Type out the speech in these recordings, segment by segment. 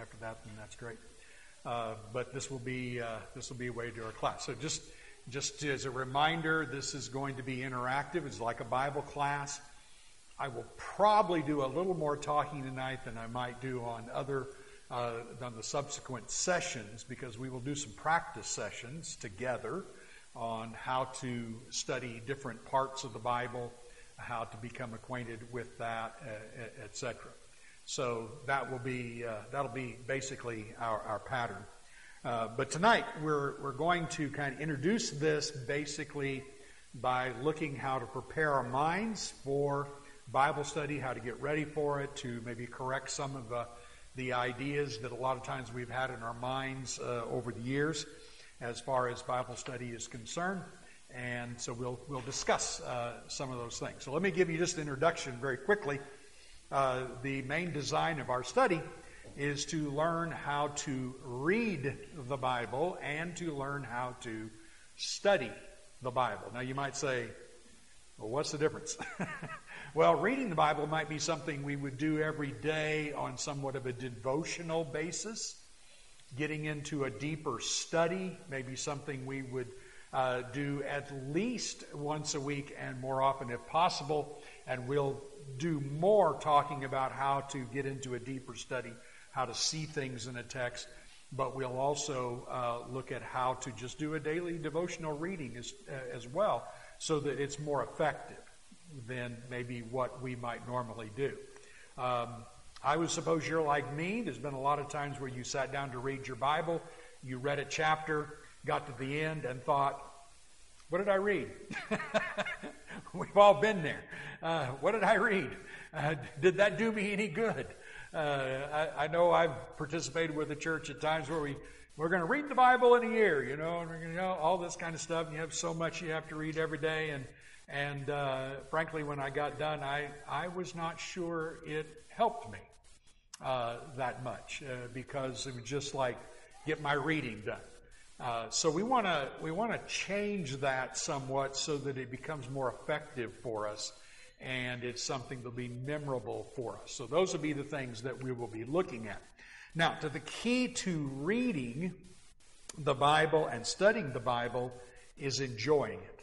after that, then that's great. But this will be a way to do our class. So just as a reminder, this is going to be interactive. It's like a Bible class. I will probably do a little more talking tonight than I might do on the subsequent sessions, because we will do some practice sessions together on how to study different parts of the Bible, how to become acquainted with that, etc. So that'll be basically our pattern. But tonight we're going to kind of introduce this basically by looking how to prepare our minds for Bible study, how to get ready for it, to maybe correct some of the ideas that a lot of times we've had in our minds over the years as far as Bible study is concerned. And so we'll discuss some of those things. So let me give you just an introduction very quickly. The main design of our study is to learn how to read the Bible and to learn how to study the Bible. Now you might say, well, what's the difference? Well, reading the Bible might be something we would do every day on somewhat of a devotional basis. Getting into a deeper study, maybe something we would do at least once a week and more often if possible. And we'll do more talking about how to get into a deeper study, how to see things in a text. But we'll also look at how to just do a daily devotional reading as well, so that it's more effective than maybe what we might normally do. I would suppose you're like me. There's been a lot of times where you sat down to read your Bible, you read a chapter, got to the end, and thought, what did I read? We've all been there. What did I read? Did that do me any good? I know I've participated with the church at times where we're going to read the Bible in a year, and we're going to all this kind of stuff. And you have so much you have to read every day, and frankly, when I got done, I was not sure it helped me that much because it was just like get my reading done. So we want to change that somewhat so that it becomes more effective for us, and it's something that'll be memorable for us. So those will be the things that we will be looking at. Now, the key to reading the Bible and studying the Bible is enjoying it.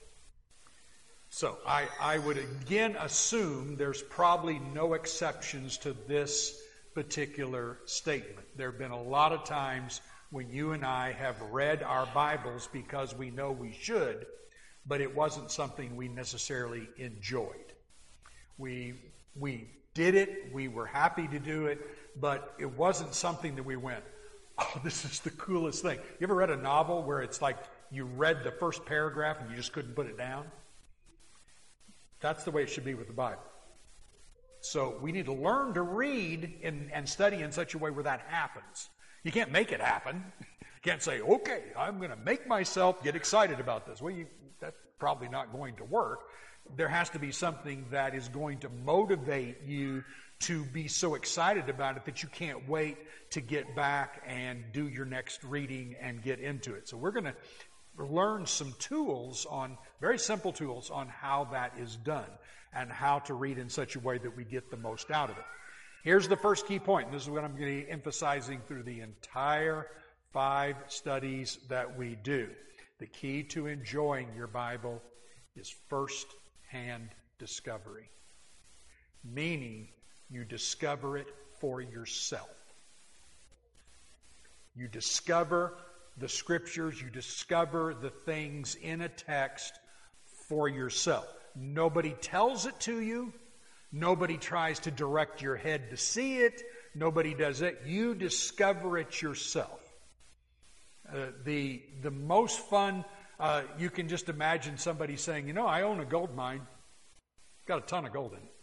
So I would again assume there's probably no exceptions to this particular statement. There have been a lot of times when you and I have read our Bibles because we know we should, but it wasn't something we necessarily enjoyed. We did it, we were happy to do it, but it wasn't something that we went, oh, this is the coolest thing. You ever read a novel where it's like you read the first paragraph and you just couldn't put it down? That's the way it should be with the Bible. So we need to learn to read and study in such a way where that happens. You can't make it happen. You can't say, okay, I'm going to make myself get excited about this. Well, that's probably not going to work. There has to be something that is going to motivate you to be so excited about it that you can't wait to get back and do your next reading and get into it. So we're going to learn some tools very simple tools on how that is done and how to read in such a way that we get the most out of it. Here's the first key point, and this is what I'm going to be emphasizing through the entire 5 studies that we do. The key to enjoying your Bible is first-hand discovery, meaning you discover it for yourself. You discover the Scriptures, you discover the things in a text for yourself. Nobody tells it to you. Nobody tries to direct your head to see it. Nobody does it. You discover it yourself. The most fun, you can just imagine somebody saying, I own a gold mine. Got a ton of gold in it.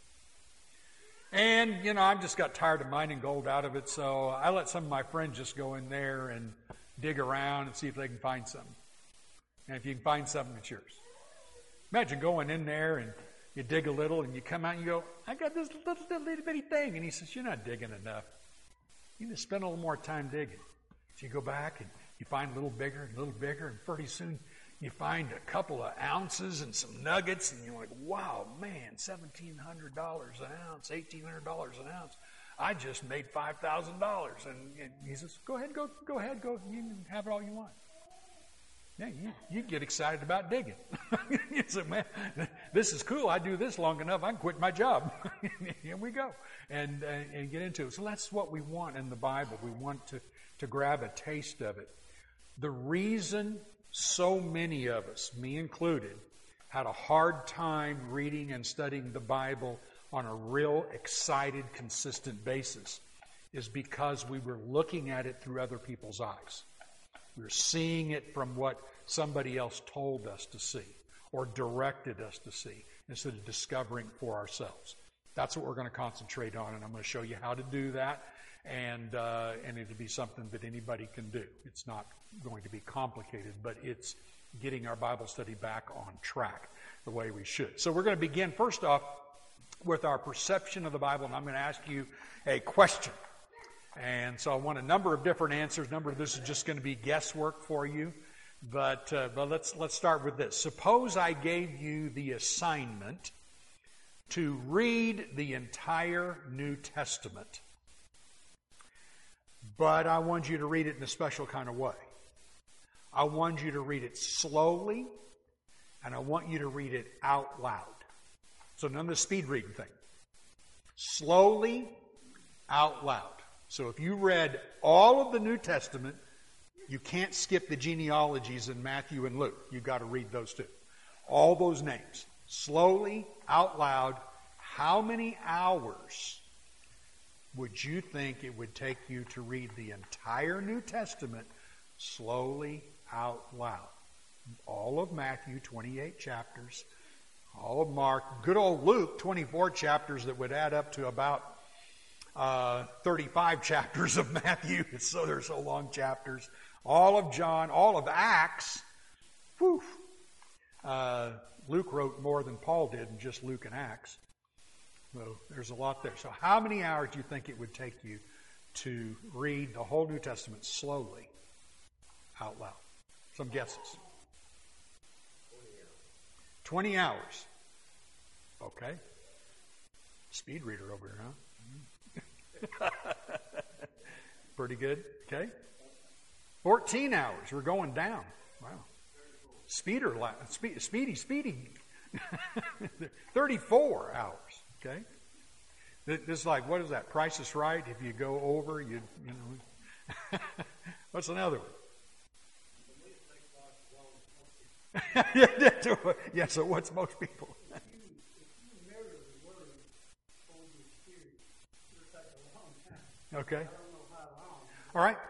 And, I've just got tired of mining gold out of it, so I let some of my friends just go in there and dig around and see if they can find something. And if you can find something, it's yours. Imagine going in there and you dig a little and you come out and you go, I got this little bitty thing. And he says, you're not digging enough. You need to spend a little more time digging. So you go back and you find a little bigger, and pretty soon you find a couple of ounces and some nuggets, and you're like, wow, man, $1,700 an ounce, $1,800 an ounce. I just made $5,000. And he says, go ahead, go. You can have it all you want. Yeah, you get excited about digging. You say, man, this is cool. I do this long enough, I can quit my job. Here we go. And get into it. So that's what we want in the Bible. We want to grab a taste of it. The reason so many of us, me included, had a hard time reading and studying the Bible on a real excited, consistent basis is because we were looking at it through other people's eyes. We were seeing it from what somebody else told us to see or directed us to see instead of discovering for ourselves. That's what we're going to concentrate on, and I'm going to show you how to do that, and it'll be something that anybody can do. It's not going to be complicated, but it's getting our Bible study back on track the way we should. So we're going to begin, first off, with our perception of the Bible, and I'm going to ask you a question. And so I want a number of different answers. Number of this is just going to be guesswork for you. But let's start with this. Suppose I gave you the assignment to read the entire New Testament, but I want you to read it in a special kind of way. I want you to read it slowly, and I want you to read it out loud. So none of the speed reading thing. Slowly, out loud. So if you read all of the New Testament, you can't skip the genealogies in Matthew and Luke. You've got to read those too. All those names. Slowly, out loud. How many hours would you think it would take you to read the entire New Testament slowly, out loud? All of Matthew, 28 chapters. All of Mark. Good old Luke, 24 chapters that would add up to about 35 chapters of Matthew. So they're so long chapters. All of John, all of Acts. Whew. Luke wrote more than Paul did in just Luke and Acts. So there's a lot there. So how many hours do you think it would take you to read the whole New Testament slowly, out loud? Some guesses. 20 hours. Okay. Speed reader over here, huh? Pretty good. Okay. 14 hours. We're going down. Wow. Speedy. 34 hours. Okay. This is like, what is that? Price is Right. If you go over, you know. What's another one? Yeah, so what's most people? Okay. All right.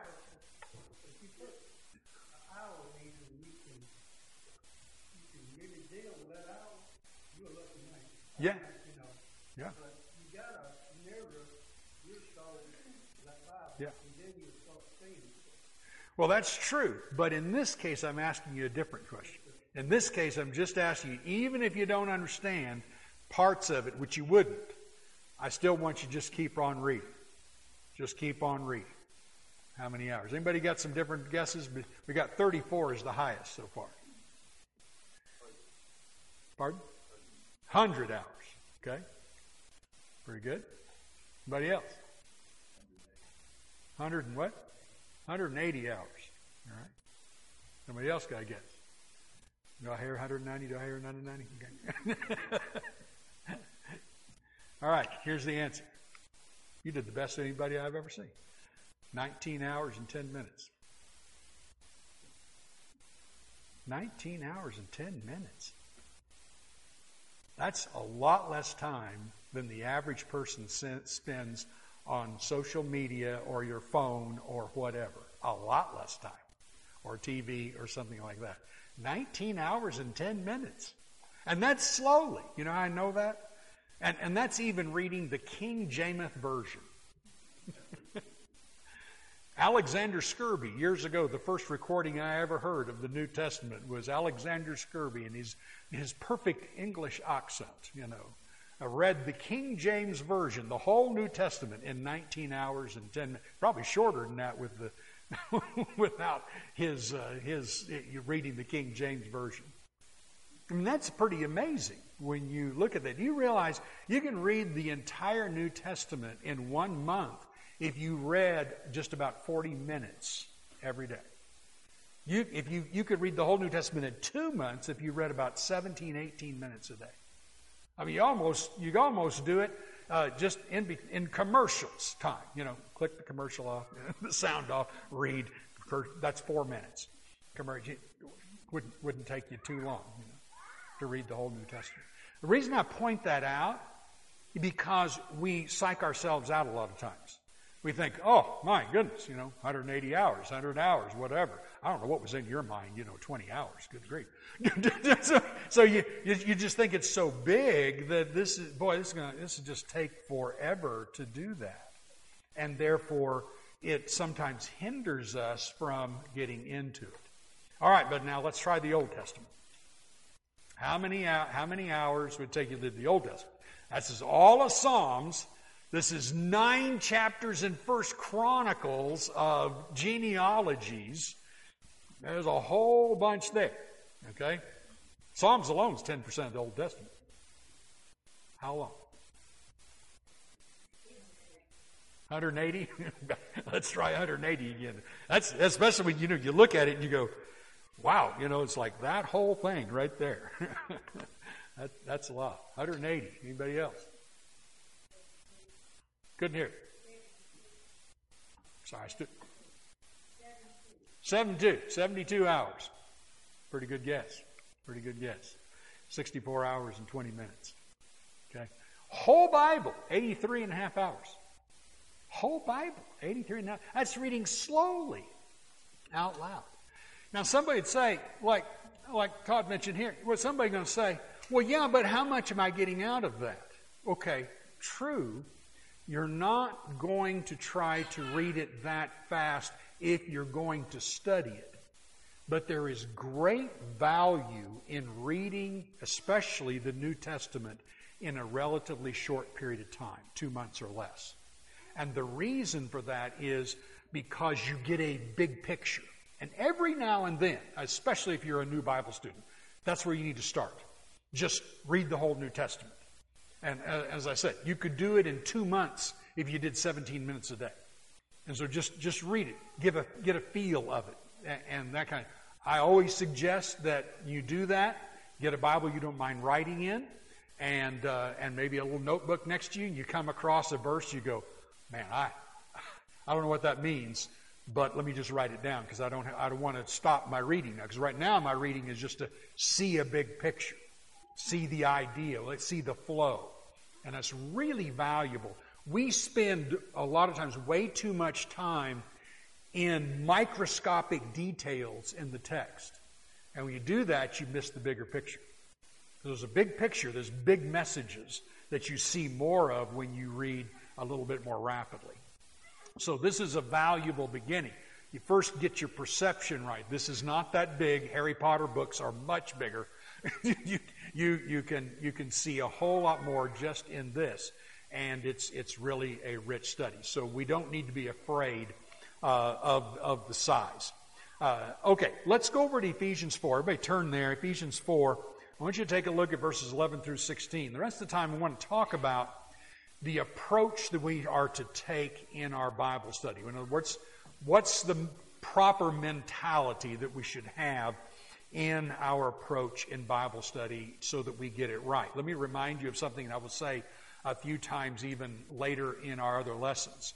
Yeah. Yeah. Yeah. Well, that's true. But in this case, I'm asking you a different question. In this case, I'm just asking you, even if you don't understand parts of it, which you wouldn't, I still want you to just keep on reading. Just keep on reading. How many hours? Anybody got some different guesses? We got 34 as the highest so far. Pardon? 100 hours. Okay. Pretty good. Anybody else? 100 and what? 180 hours. All right. Somebody else got a guess? Do I hear 190? Do I hear 190? Okay. All right. Here's the answer. You did the best of anybody I've ever seen. 19 hours and 10 minutes. 19 hours and 10 minutes. That's a lot less time than the average person spends on social media or your phone or whatever. A lot less time. Or TV or something like that. 19 hours and 10 minutes. And that's slowly. You know how I know that? And that's even reading the King James Version. Alexander Scourby, years ago, the first recording I ever heard of the New Testament was Alexander Scourby and his perfect English accent, you know. I read the King James Version, the whole New Testament, in 19 hours and 10 minutes. Probably shorter than that with the without his reading the King James Version. I mean, that's pretty amazing. when you look at that. You realize you can read the entire New Testament in 1 month if you read just about 40 minutes every day. You could read the whole New Testament in 2 months if you read about 17, 18 minutes a day. I mean, you almost do it just in commercials time. Click the commercial off, the sound off, read. That's 4 minutes. Wouldn't take you too long to read the whole New Testament. The reason I point that out is because we psych ourselves out a lot of times. We think, oh, my goodness, 180 hours, 100 hours, whatever. I don't know what was in your mind, 20 hours. Good grief. so you just think it's so big that this will just take forever to do that. And therefore, it sometimes hinders us from getting into it. All right, but now let's try the Old Testament. How many hours would it take you to read the Old Testament? This is all of Psalms. This is 9 chapters in 1 Chronicles of genealogies. There's a whole bunch there. Okay? Psalms alone is 10% of the Old Testament. How long? 180? Let's try 180 again. That's especially when you look at it and you go, wow, it's like that whole thing right there. That's a lot. 180. Anybody else? Couldn't hear. Sorry, 72 hours. Pretty good guess. 64 hours and 20 minutes. Okay. Whole Bible, 83 and a half hours. Whole Bible, 83 and a half. That's reading slowly out loud. Now somebody would say, like Todd mentioned here, somebody's going to say, well, yeah, but how much am I getting out of that? Okay, true. You're not going to try to read it that fast if you're going to study it. But there is great value in reading, especially the New Testament, in a relatively short period of time, 2 months or less. And the reason for that is because you get a big picture. And every now and then, especially if you're a new Bible student, that's where you need to start. Just read the whole New Testament. And as I said, you could do it in 2 months if you did 17 minutes a day. And so just read it, get a feel of it, and that kind of. I always suggest that you do that. Get a Bible you don't mind writing in, and maybe a little notebook next to you. And you come across a verse, you go, man, I don't know what that means, but let me just write it down because I don't want to stop my reading now. Because right now my reading is just to see a big picture. See the idea. Let's see the flow. And that's really valuable. We spend a lot of times way too much time in microscopic details in the text. And when you do that, you miss the bigger picture. There's a big picture. There's big messages that you see more of when you read a little bit more rapidly. So this is a valuable beginning. You first get your perception right. This is not that big. Harry Potter books are much bigger. You can see a whole lot more just in this, and it's really a rich study. So we don't need to be afraid of the size. Okay, let's go over to Ephesians 4. Everybody turn there. Ephesians 4. I want you to take a look at verses 11 through 16. The rest of the time, I want to talk about the approach that we are to take in our Bible study. In other words, what's the proper mentality that we should have in our approach in Bible study so that we get it right. Let me remind you of something I will say a few times even later in our other lessons.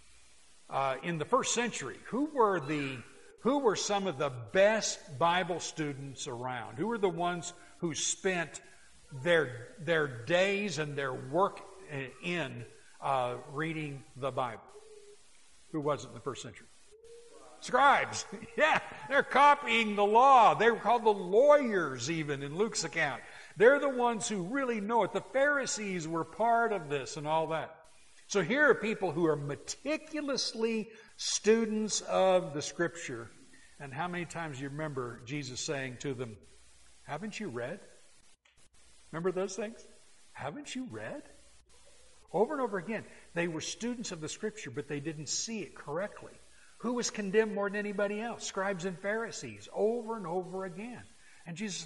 In the first century, who were some of the best Bible students around? Who were the ones who spent their days and their work in reading the Bible? Who was it in the first century? Scribes. Yeah, they're copying the law. They were called the lawyers even in Luke's account. They're the ones who really know it. The Pharisees were part of this and all that. So here are people who are meticulously students of the Scripture. And how many times do you remember Jesus saying to them, haven't you read? Remember those things? Haven't you read? Over and over again, they were students of the Scripture, but they didn't see it correctly. Who was condemned more than anybody else? Scribes and Pharisees, over and over again. And Jesus is like,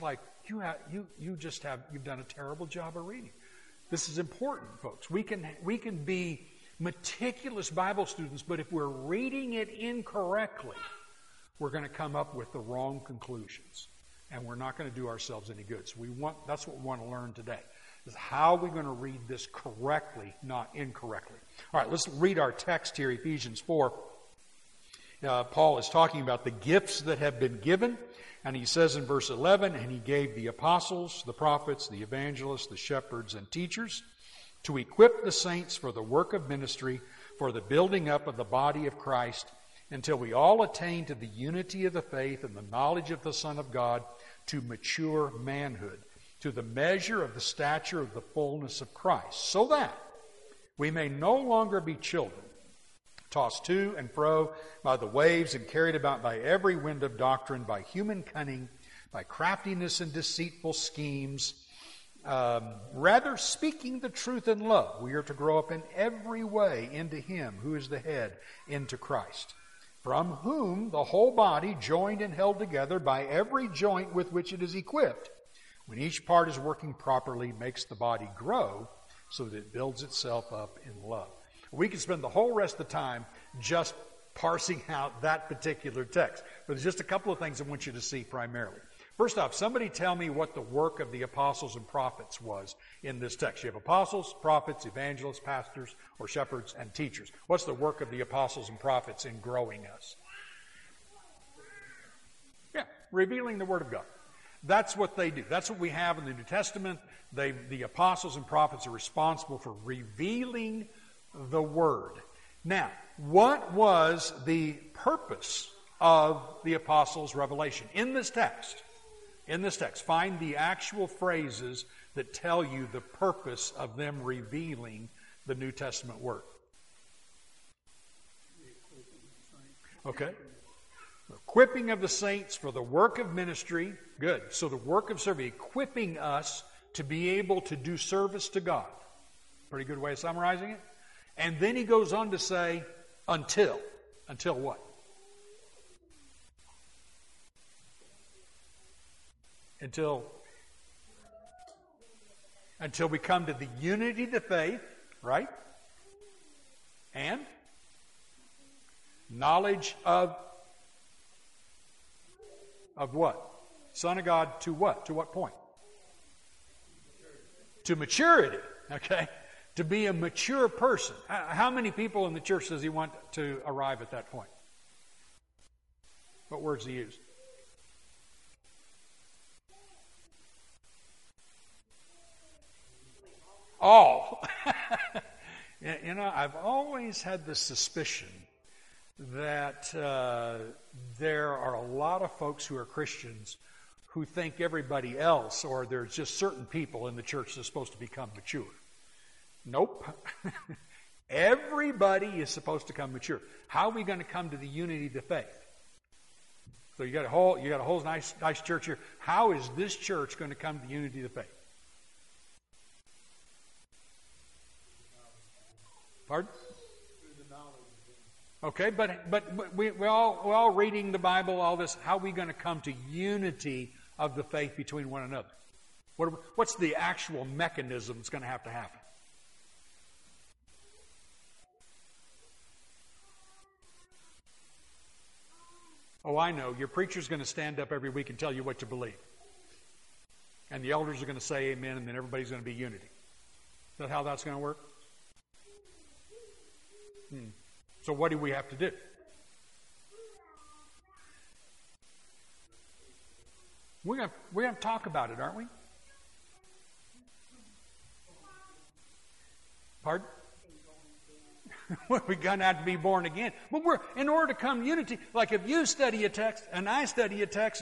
you've done a terrible job of reading. This is important, folks. We can be meticulous Bible students, but if we're reading it incorrectly, we're going to come up with the wrong conclusions, and we're not going to do ourselves any good. So that's what we want to learn today, is how are we going to read this correctly, not incorrectly. All right, let's read our text here, Ephesians 4. Paul is talking about the gifts that have been given, and he says in verse 11, and he gave the apostles, the prophets, the evangelists, the shepherds, and teachers to equip the saints for the work of ministry, for the building up of the body of Christ, until we all attain to the unity of the faith and the knowledge of the Son of God, to mature manhood, to the measure of the stature of the fullness of Christ, so that we may no longer be children, tossed to and fro by the waves and carried about by every wind of doctrine, by human cunning, by craftiness and deceitful schemes. Rather, speaking the truth in love, we are to grow up in every way into Him who is the head, into Christ, from whom the whole body, joined and held together by every joint with which it is equipped, when each part is working properly, makes the body grow so that it builds itself up in love. We could spend the whole rest of the time just parsing out that particular text, but there's just a couple of things I want you to see primarily. First off, somebody tell me what the work of the apostles and prophets was in this text. You have apostles, prophets, evangelists, pastors, or shepherds, and teachers. What's the work of the apostles and prophets in growing us? Yeah, revealing the Word of God. That's what they do. That's what we have in the New Testament. The apostles and prophets are responsible for revealing the Word. Now, what was the purpose of the apostles' revelation? In this text, find the actual phrases that tell you the purpose of them revealing the New Testament Word. Okay. Equipping of the saints for the work of ministry. Good. So the work of service, equipping us to be able to do service to God. Pretty good way of summarizing it. And then he goes on to say, until. Until what? Until we come to the unity of the faith, right? And knowledge of what? Son of God to what? To what point? To maturity, okay? To be a mature person. How many people in the church does he want to arrive at that point? What words do he use? All. You know, I've always had the suspicion that there are a lot of folks who are Christians who think everybody else, or there's just certain people in the church that's supposed to become mature. Nope. Everybody is supposed to come mature. How are we going to come to the unity of the faith? So you got a whole nice church here. How is this church going to come to the unity of the faith? Pardon? Okay, but we're all reading the Bible, all this. How are we going to come to unity of the faith between one another? What's the actual mechanism that's going to happen? Oh, I know. Your preacher's going to stand up every week and tell you what to believe. And the elders are going to say amen, and then everybody's going to be unity. Is that how that's going to work? So what do we have to do? We're going to talk about it, aren't we? Pardon? We're going to have to be born again. But in order to come to unity, like if you study a text and I study a text,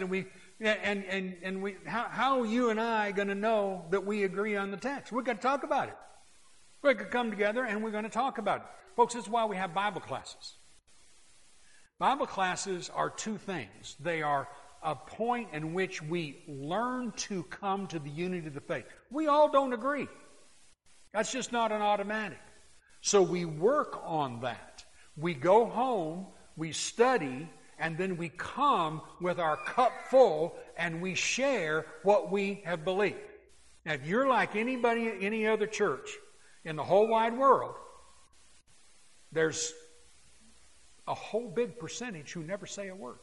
how are you and I going to know that we agree on the text? We've got to talk about it. We're going to come together and we're going to talk about it. Folks, this is why we have Bible classes. Bible classes are two things. They are a point in which we learn to come to the unity of the faith. We all don't agree. That's just not an automatic. So we work on that. We go home, we study, and then we come with our cup full and we share what we have believed. Now, if you're like any other church in the whole wide world, there's a whole big percentage who never say a word.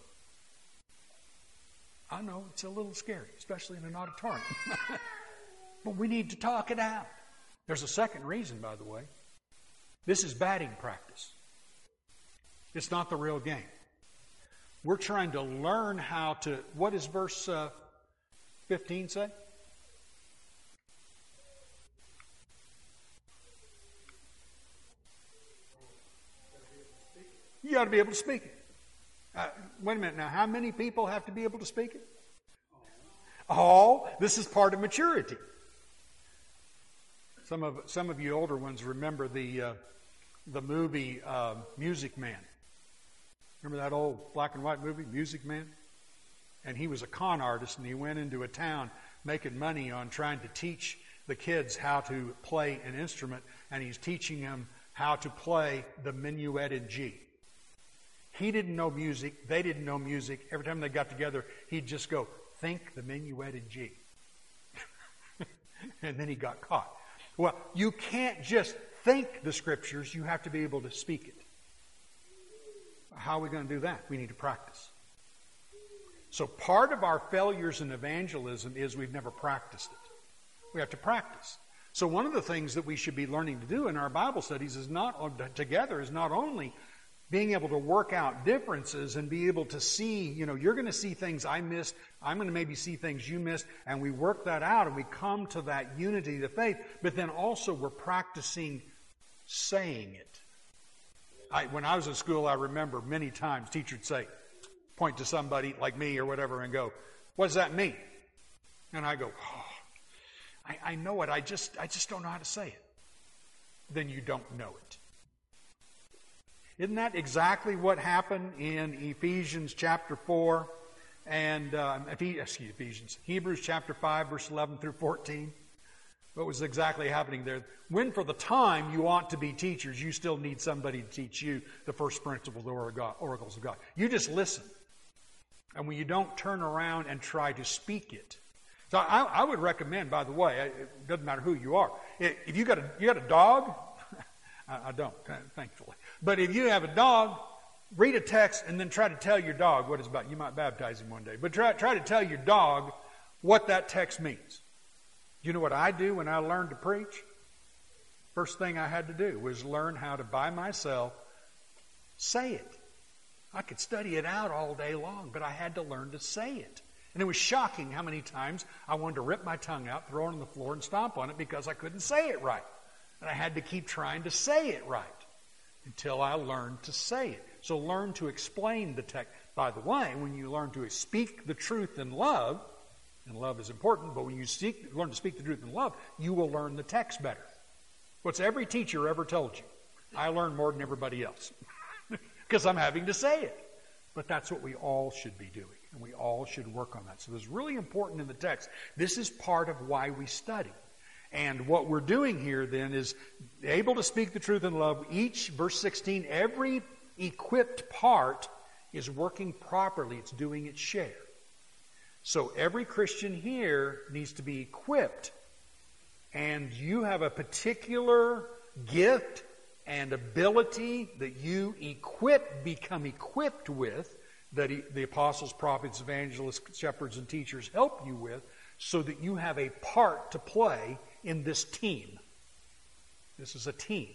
I know it's a little scary, especially in an auditorium. But we need to talk it out. There's a second reason, by the way. This is batting practice. It's not the real game. We're trying to learn how to, what does verse 15 say? You ought to be able to speak it. Wait a minute now. How many people have to be able to speak it? All. This is part of maturity. Some of you older ones remember the movie Music Man. Remember that old black and white movie, Music Man? And he was a con artist, and he went into a town making money on trying to teach the kids how to play an instrument, and he's teaching them how to play the minuetted G. He didn't know music. They didn't know music. Every time they got together, he'd just go, think the minuetted G. And then he got caught. Well, you can't just think the Scriptures. You have to be able to speak it. How are we going to do that? We need to practice. So part of our failures in evangelism is we've never practiced it. We have to practice. So one of the things that we should be learning to do in our Bible studies is not only being able to work out differences and be able to see, you're going to see things I missed, I'm going to maybe see things you missed, and we work that out and we come to that unity of the faith, but then also we're practicing saying it. When I was in school, I remember many times teachers would say, point to somebody like me or whatever and go, what does that mean? And I go, I know it, I just don't know how to say it. Then you don't know it. Isn't that exactly what happened in Ephesians chapter 4 and Hebrews chapter 5, verse 11 through 14? What was exactly happening there? When for the time you ought to be teachers, you still need somebody to teach you the first principles, the oracles of God. You just listen. And when you don't turn around and try to speak it. So I would recommend, by the way, it doesn't matter who you are. If you got a dog, I don't, thankfully. But if you have a dog, read a text and then try to tell your dog what it's about. You might baptize him one day. But try to tell your dog what that text means. You know what I do when I learned to preach? First thing I had to do was learn how to, by myself, say it. I could study it out all day long, but I had to learn to say it. And it was shocking how many times I wanted to rip my tongue out, throw it on the floor, and stomp on it because I couldn't say it right. And I had to keep trying to say it right until I learned to say it. So learn to explain the text. By the way, when you learn to speak the truth in love, and love is important, but when you learn to speak the truth in love, you will learn the text better. What's every teacher ever told you? I learn more than everybody else because I'm having to say it. But that's what we all should be doing, and we all should work on that. So it's really important in the text. This is part of why we study. And what we're doing here then is able to speak the truth in love. Each, verse 16, every equipped part is working properly. It's doing its share. So every Christian here needs to be equipped. And you have a particular gift and ability that you become equipped with, that the apostles, prophets, evangelists, shepherds, and teachers help you with, so that you have a part to play in this team. This is a team.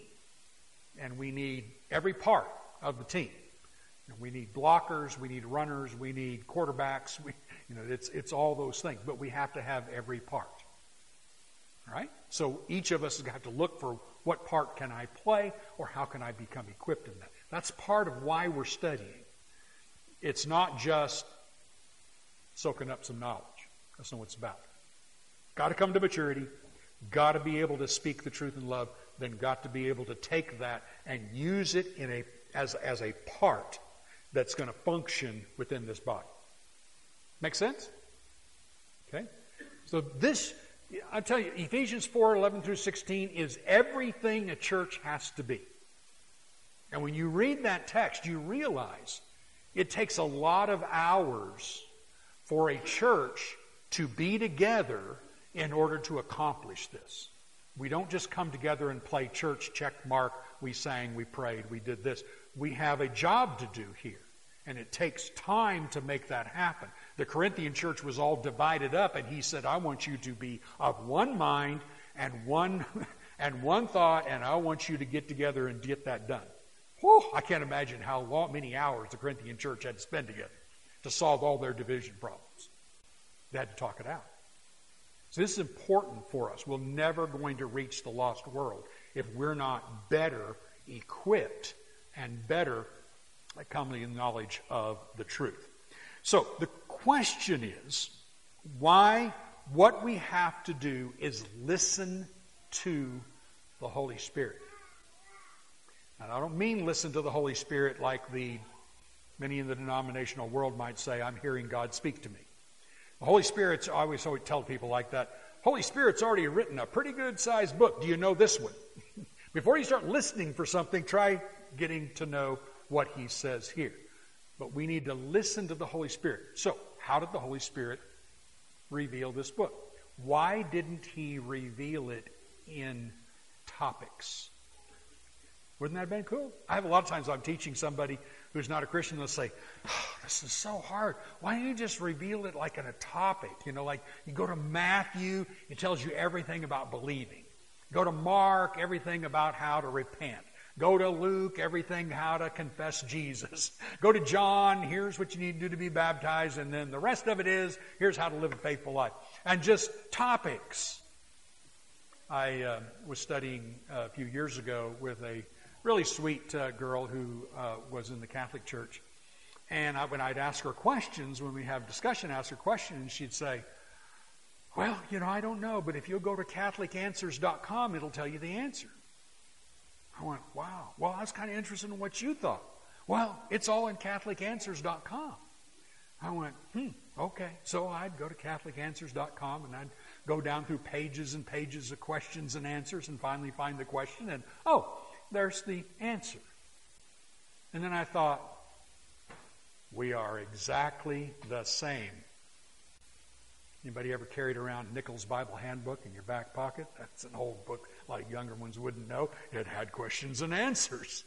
And we need every part of the team. And we need blockers, we need runners, we need quarterbacks. It's all those things. But we have to have every part. All right? So each of us have to look for what part can I play or how can I become equipped in that. That's part of why we're studying. It's not just soaking up some knowledge. That's not what it's about. Got to come to maturity. Got to be able to speak the truth in love. Then got to be able to take that and use it as a part that's going to function within this body. Make sense? Okay? So this, I tell you, Ephesians 4:11 through 16 is everything a church has to be. And when you read that text, you realize It takes a lot of hours for a church to be together in order to accomplish this. We don't just come together and play church, check mark, we sang, we prayed, we did this. We have a job to do here, and it takes time to make that happen. The Corinthian church was all divided up, and he said, I want you to be of one mind and one thought, and I want you to get together and get that done. Whew, I can't imagine how many hours the Corinthian church had to spend together to solve all their division problems. They had to talk it out. So this is important for us. We're never going to reach the lost world if we're not better equipped and better coming in knowledge of the truth. So the question is, what we have to do is listen to the Holy Spirit. And I don't mean listen to the Holy Spirit like many in the denominational world might say, I'm hearing God speak to me. The Holy Spirit's, I always tell people like that, Holy Spirit's already written a pretty good sized book. Do you know this one? Before you start listening for something, try getting to know what He says here. But we need to listen to the Holy Spirit. So, how did the Holy Spirit reveal this book? Why didn't He reveal it in topics? Wouldn't that have been cool? I have a lot of times I'm teaching somebody who's not a Christian, they'll say, this is so hard. Why don't you just reveal it like in a topic? Like you go to Matthew, it tells you everything about believing. Go to Mark, everything about how to repent. Go to Luke, everything how to confess Jesus. Go to John, here's what you need to do to be baptized, and then the rest of it is, here's how to live a faithful life. And just topics. I was studying a few years ago with a really sweet girl who was in the Catholic Church. And when I'd ask her questions, when we have discussion, ask her questions, she'd say, well, I don't know, but if you'll go to CatholicAnswers.com, it'll tell you the answer. I went, wow. Well, I was kind of interested in what you thought. Well, it's all in CatholicAnswers.com. I went, okay. So I'd go to CatholicAnswers.com and I'd go down through pages and pages of questions and answers and finally find the question and, there's the answer. And then I thought, we are exactly the same. Anybody ever carried around Nichols Bible Handbook in your back pocket? That's an old book. A lot of younger ones wouldn't know. It had questions and answers.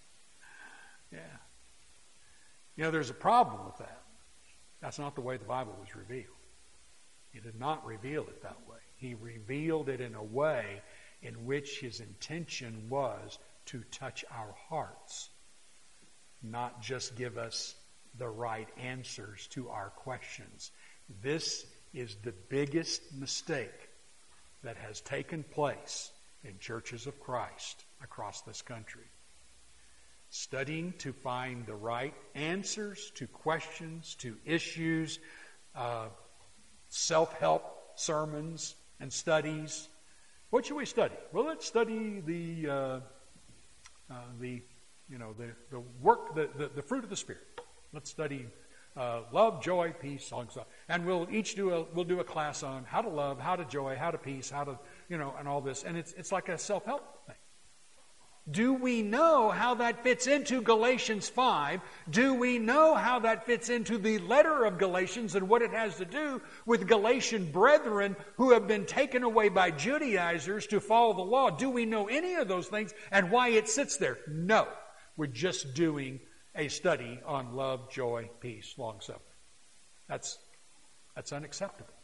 Yeah. There's a problem with that. That's not the way the Bible was revealed. He did not reveal it that way. He revealed it in a way in which His intention was to touch our hearts, not just give us the right answers to our questions. This is the biggest mistake that has taken place in churches of Christ across this country. Studying to find the right answers to questions, to issues, self-help sermons and studies. What should we study? Well, let's study the fruit of the Spirit. Let's study love, joy, peace, long suffering. And we'll do a class on how to love, how to joy, how to peace, how to, and all this. And it's like a self-help thing. Do we know how that fits into Galatians 5? Do we know how that fits into the letter of Galatians and what it has to do with Galatian brethren who have been taken away by Judaizers to follow the law? Do we know any of those things and why it sits there? No. We're just doing a study on love, joy, peace, long suffering. That's unacceptable.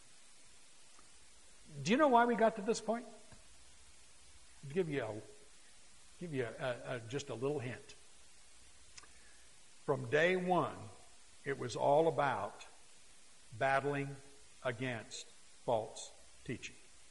Do you know why we got to this point? I'll give you just a little hint. From day one, it was all about battling against false teaching.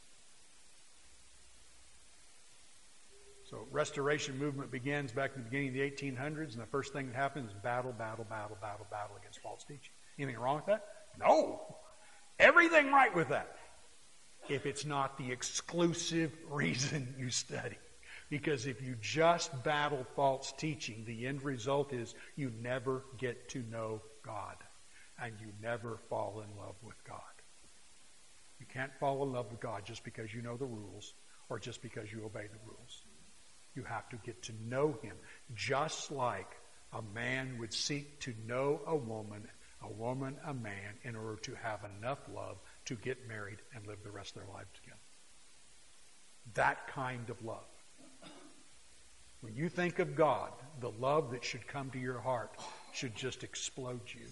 So restoration movement begins back in the beginning of the 1800s, and the first thing that happens is battle against false teaching. Anything wrong with that? No. Everything right with that. If it's not the exclusive reason you study. Because if you just battle false teaching, the end result is you never get to know God. And you never fall in love with God. You can't fall in love with God just because you know the rules or just because you obey the rules. You have to get to know Him. Just like a man would seek to know a woman a man, in order to have enough love to get married and live the rest of their lives together. That kind of love. When you think of God, the love that should come to your heart should just explode you.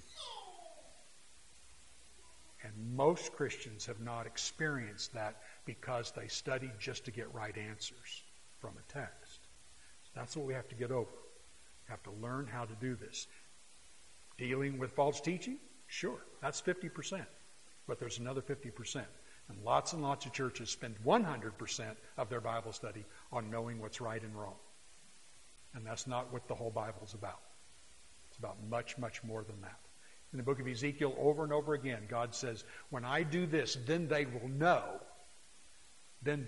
And most Christians have not experienced that because they studied just to get right answers from a text. That's what we have to get over. We have to learn how to do this. Dealing with false teaching? Sure, that's 50%. But there's another 50%. And lots of churches spend 100% of their Bible study on knowing what's right and wrong. And that's not what the whole Bible's about. It's about much, much more than that. In the book of Ezekiel, over and over again, God says, when I do this, then they will know that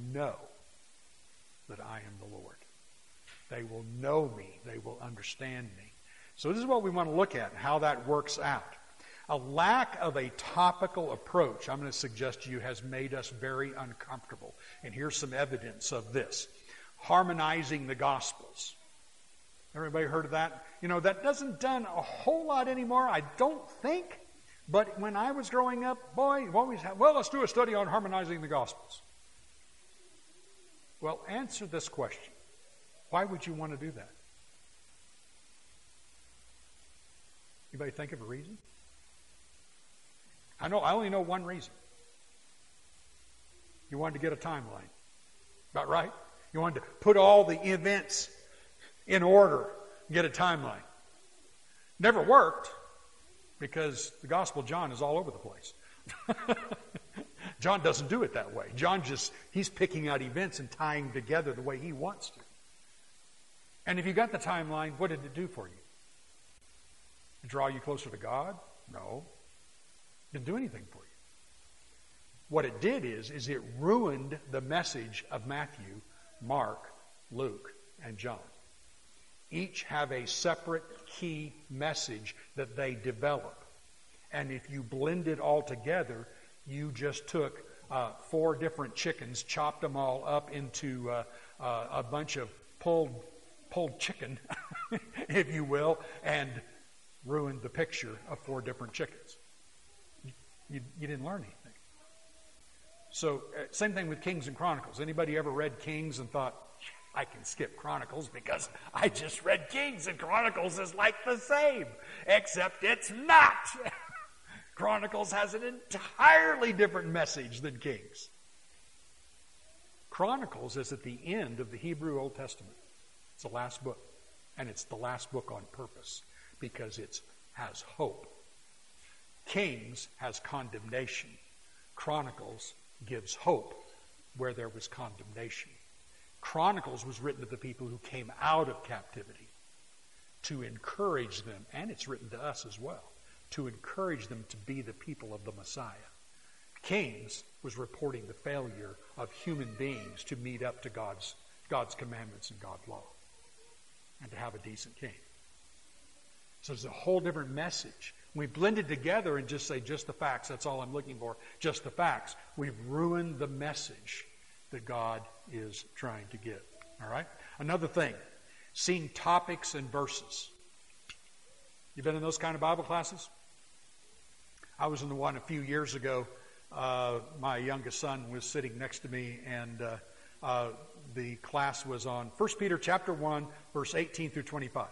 I am the Lord. They will know me. They will understand me. So this is what we want to look at, how that works out. A lack of a topical approach, I'm going to suggest to you, has made us very uncomfortable. And here's some evidence of this. Harmonizing the Gospels. Everybody heard of that? You know, that doesn't done a whole lot anymore, I don't think. But when I was growing up, boy, you always had, well, let's do a study on harmonizing the Gospels. Well, answer this question. Why would you want to do that? Anybody think of a reason? I only know one reason. You wanted to get a timeline. About right? You wanted to put all the events in order and get a timeline. Never worked because the Gospel of John is all over the place. John doesn't do it that way. He's picking out events and tying together the way he wants to. And if you got the timeline, what did it do for you? Draw you closer to God? No. Didn't do anything for you. What it did is it ruined the message of Matthew, Mark, Luke, and John. Each have a separate key message that they develop. And if you blend it all together, you just took 4 different chickens, chopped them all up into a bunch of pulled chicken, if you will, and ruined the picture of 4 different chickens. You didn't learn anything. So, same thing with Kings and Chronicles. Anybody ever read Kings and thought, I can skip Chronicles because I just read Kings and Chronicles is like the same, except it's not. Chronicles has an entirely different message than Kings. Chronicles is at the end of the Hebrew Old Testament. It's the last book. And it's the last book on purpose because it has hope. Kings has condemnation. Chronicles gives hope where there was condemnation. Chronicles was written to the people who came out of captivity to encourage them, and it's written to us as well, to encourage them to be the people of the Messiah. Kings was reporting the failure of human beings to meet up to God's commandments and God's law and to have a decent king. So there's a whole different message. We blend it together and just say just the facts. That's all I'm looking for. Just the facts. We've ruined the message that God is trying to get. All right? Another thing. Seeing topics and verses. You been in those kind of Bible classes? I was in the one a few years ago. My youngest son was sitting next to me, and the class was on 1 Peter chapter 1, verse 18 through 25.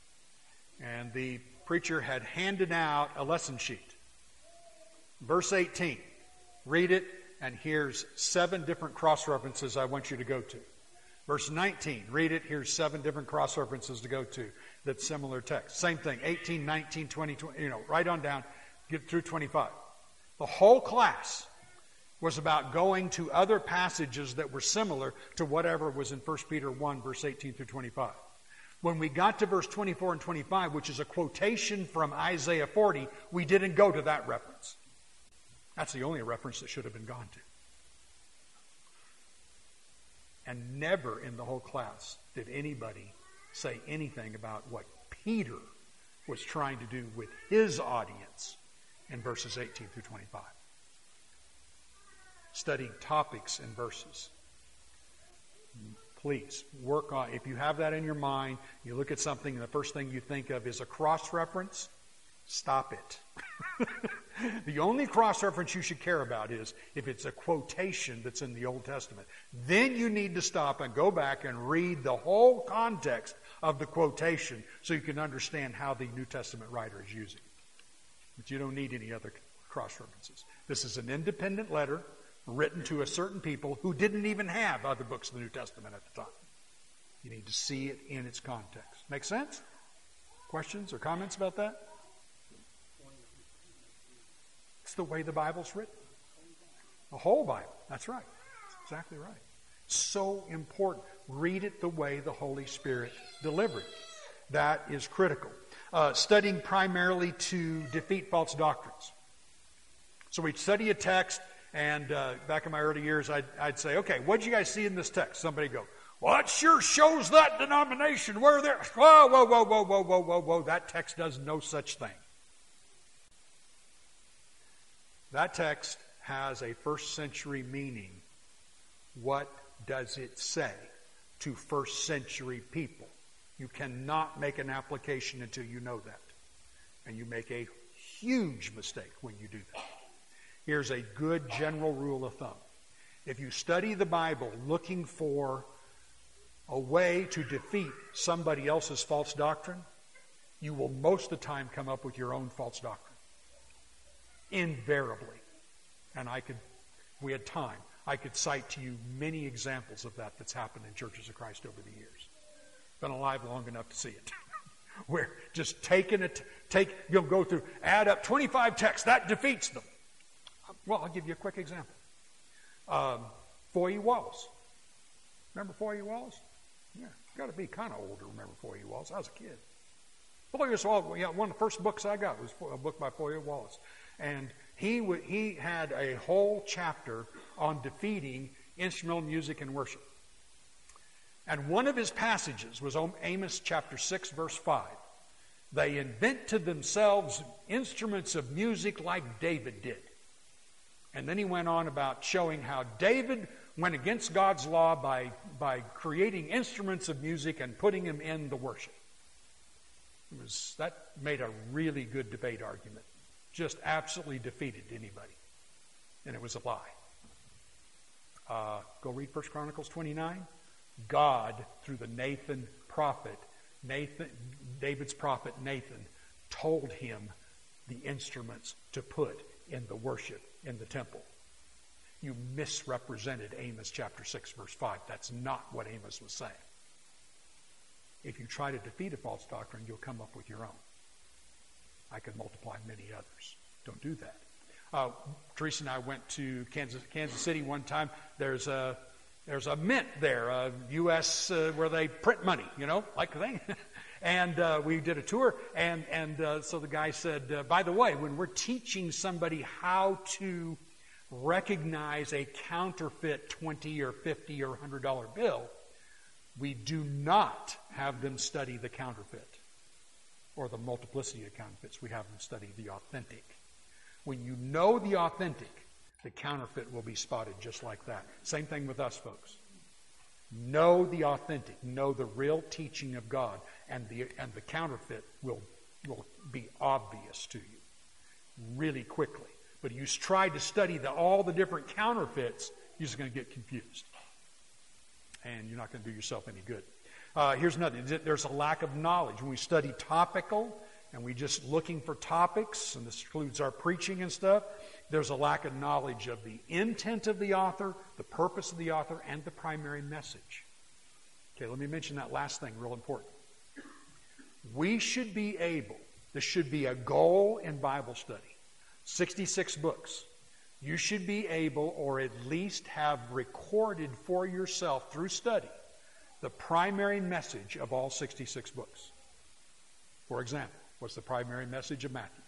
And the preacher had handed out a lesson sheet. Verse 18. Read it, and here's 7 different cross-references I want you to go to. Verse 19. Read it, here's 7 different cross-references to go to. That's similar text. Same thing. 18, 19, 20, right on down. Get through 25. The whole class was about going to other passages that were similar to whatever was in 1 Peter 1, verse 18 through 25. When we got to verse 24 and 25, which is a quotation from Isaiah 40, we didn't go to that reference. That's the only reference that should have been gone to. And never in the whole class did anybody say anything about what Peter was trying to do with his audience in verses 18 through 25. Studying topics and verses. Please work on, if you have that in your mind, you look at something and the first thing you think of is a cross-reference, stop it. The only cross-reference you should care about is if it's a quotation that's in the Old Testament. Then you need to stop and go back and read the whole context of the quotation so you can understand how the New Testament writer is using it. But you don't need any other cross-references. This is an independent letter written to a certain people who didn't even have other books of the New Testament at the time. You need to see it in its context. Make sense? Questions or comments about that? It's the way the Bible's written. The whole Bible. That's right. That's exactly right. So important. Read it the way the Holy Spirit delivered it. That is critical. Studying primarily to defeat false doctrines. So we'd study a text, and back in my early years, I'd say, okay, what did you guys see in this text? Somebody go, well, it sure shows that denomination where they're... Whoa. That text does no such thing. That text has a first century meaning. What does it say to first century people? You cannot make an application until you know that. And you make a huge mistake when you do that. Here's a good general rule of thumb. If you study the Bible looking for a way to defeat somebody else's false doctrine, you will most of the time come up with your own false doctrine. Invariably. And we had time, I could cite to you many examples of that that's happened in churches of Christ over the years. Been alive long enough to see it. Where just you'll go through, add up 25 texts, that defeats them. Well, I'll give you a quick example. Foye Wallace. Remember Foye Wallace? Yeah, got to be kind of old to remember Foye Wallace. I was a kid. Foye Wallace, one of the first books I got was a book by Foye Wallace. And he had a whole chapter on defeating instrumental music and worship. And one of his passages was Amos chapter 6, verse 5. They invent to themselves instruments of music like David did. And then he went on about showing how David went against God's law by creating instruments of music and putting them in the worship. That made a really good debate argument. Just absolutely defeated anybody. And it was a lie. Go read 1 Chronicles 29. God, through the David's prophet Nathan, told him the instruments to put in the worship in the temple. You misrepresented Amos chapter 6, verse 5. That's not what Amos was saying. If you try to defeat a false doctrine, you'll come up with your own. I could multiply many others. Don't do that. Teresa and I went to Kansas City one time. There's a mint there, a U.S. Where they print money, like the thing. And we did a tour, and so the guy said, by the way, when we're teaching somebody how to recognize a counterfeit $20 or $50 or $100 bill, we do not have them study the counterfeit or the multiplicity of counterfeits. We have them study the authentic. When you know the authentic, the counterfeit will be spotted just like that. Same thing with us, folks. Know the authentic. Know the real teaching of God. And the counterfeit will be obvious to you really quickly. But if you try to study all the different counterfeits, you're just going to get confused. And you're not going to do yourself any good. Here's another. There's a lack of knowledge. When we study topical, and we're just looking for topics, and this includes our preaching and stuff, there's a lack of knowledge of the intent of the author, the purpose of the author, and the primary message. Okay, let me mention that last thing, real important. We should be able, this should be a goal in Bible study, 66 books. You should be able, or at least have recorded for yourself through study, the primary message of all 66 books. For example, what's the primary message of Matthew?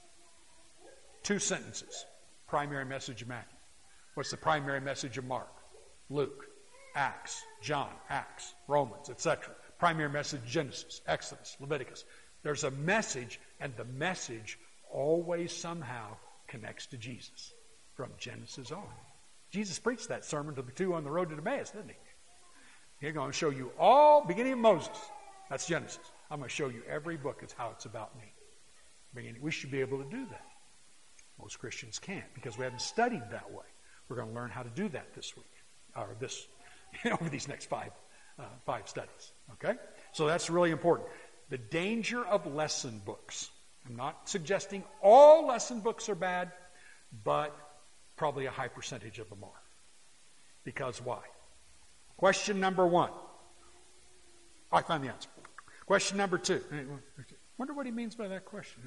2 sentences. Primary message of Matthew. What's the primary message of Mark? Luke, Acts, John, Acts, Romans, etc. Primary message of Genesis, Exodus, Leviticus. There's a message, and the message always somehow connects to Jesus from Genesis on. Jesus preached that sermon to the two on the road to Emmaus, didn't he? He's going to show you all, beginning of Moses. That's Genesis. I'm going to show you every book. It's how it's about me. We should be able to do that. Most Christians can't because we haven't studied that way. We're going to learn how to do that this week, or over these next five studies. Okay? So that's really important. The danger of lesson books. I'm not suggesting all lesson books are bad, but probably a high percentage of them are. Because why? Question number 1. I find the answer. Question number 2. Wonder what he means by that question.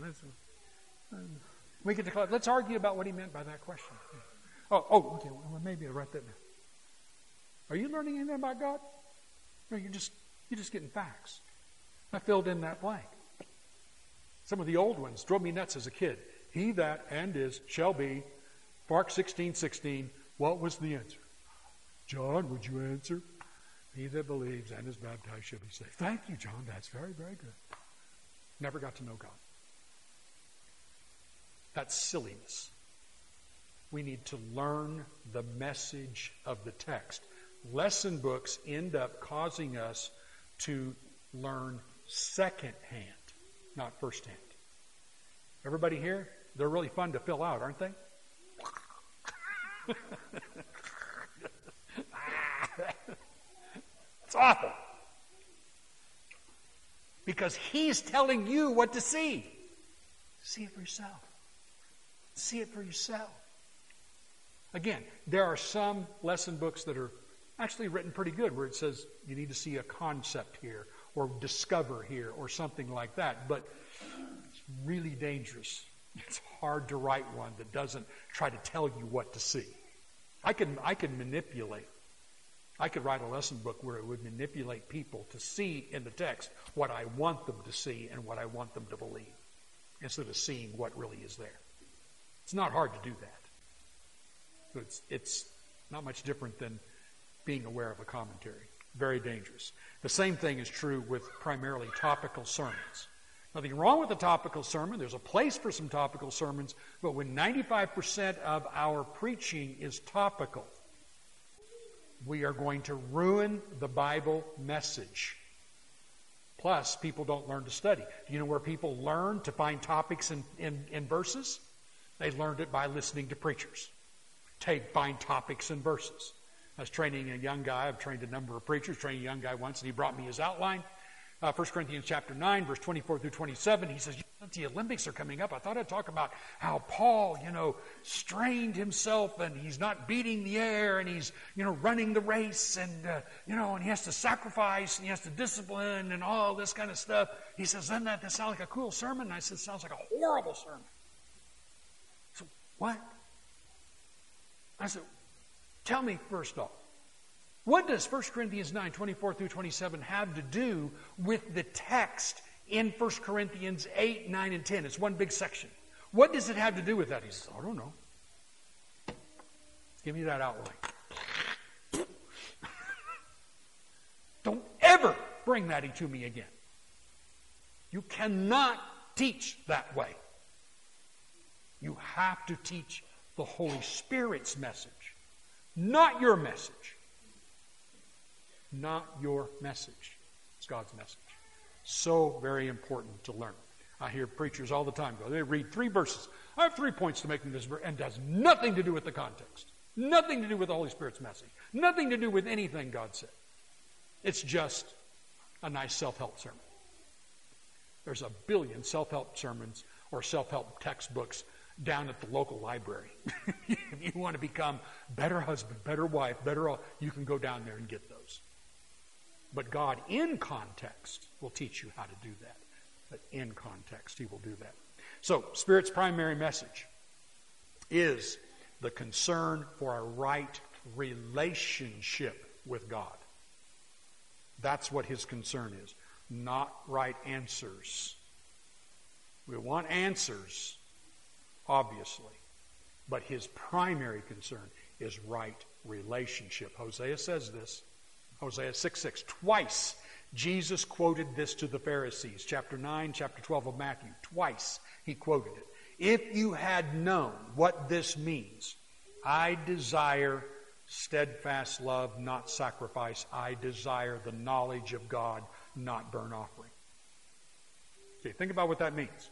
Let's argue about what he meant by that question. Okay. Well, maybe I'll write that down. Are you learning anything about God? No, you're just getting facts. I filled in that blank. Some of the old ones drove me nuts as a kid. He that and is shall be. Mark 16:16. What was the answer? John, would you answer? He that believes and is baptized shall be saved. Thank you, John. That's very, very good. Never got to know God. That's silliness. We need to learn the message of the text. Lesson books end up causing us to learn secondhand, not firsthand. Everybody here? They're really fun to fill out, aren't they? It's awful. Because he's telling you what to see. See it for yourself. See it for yourself. Again, there are some lesson books that are actually written pretty good where it says you need to see a concept here or discover here or something like that. But it's really dangerous. It's hard to write one that doesn't try to tell you what to see. I could manipulate. I could write a lesson book where it would manipulate people to see in the text what I want them to see and what I want them to believe, instead of seeing what really is there. It's not hard to do that. It's not much different than being aware of a commentary. Very dangerous. The same thing is true with primarily topical sermons. Nothing wrong with a topical sermon. There's a place for some topical sermons, but when 95% of our preaching is topical, we are going to ruin the Bible message. Plus, people don't learn to study. Do you know where people learn to find topics in verses? They learned it by listening to preachers. Find topics in verses. I was training a young guy. I've trained a number of preachers. Trained a young guy once, and he brought me his outline. 1 Corinthians chapter 9, verse 24 through 27. He says, the Olympics are coming up. I thought I'd talk about how Paul, strained himself and he's not beating the air and he's, running the race and, and he has to sacrifice and he has to discipline and all this kind of stuff. He says, doesn't that sound like a cool sermon? And I said, sounds like a horrible sermon. So, what? I said, tell me first off, what does 1 Corinthians 9, 24 through 27 have to do with the text in 1 Corinthians 8, 9, and 10? It's one big section. What does it have to do with that? He says, I don't know. Give me that outline. Don't ever bring that to me again. You cannot teach that way. You have to teach the Holy Spirit's message, not your message. Not your message. It's God's message. So very important to learn. I hear preachers all the time go, they read 3 verses. I have 3 points to make in this verse, and it has nothing to do with the context. Nothing to do with the Holy Spirit's message. Nothing to do with anything God said. It's just a nice self-help sermon. There's a billion self-help sermons or self-help textbooks down at the local library. If you want to become better husband, better wife, you can go down there and get those. But God in context will teach you how to do that. But in context, He will do that. So, Spirit's primary message is the concern for a right relationship with God. That's what His concern is, not right answers. We want answers, obviously, but His primary concern is right relationship. Hosea says this. Hosea 6:6. Twice Jesus quoted this to the Pharisees. Chapter 9, chapter 12 of Matthew. Twice He quoted it. If you had known what this means, I desire Steadfast love, not sacrifice. I desire the knowledge of God, not burnt offering. Okay, think about what that means.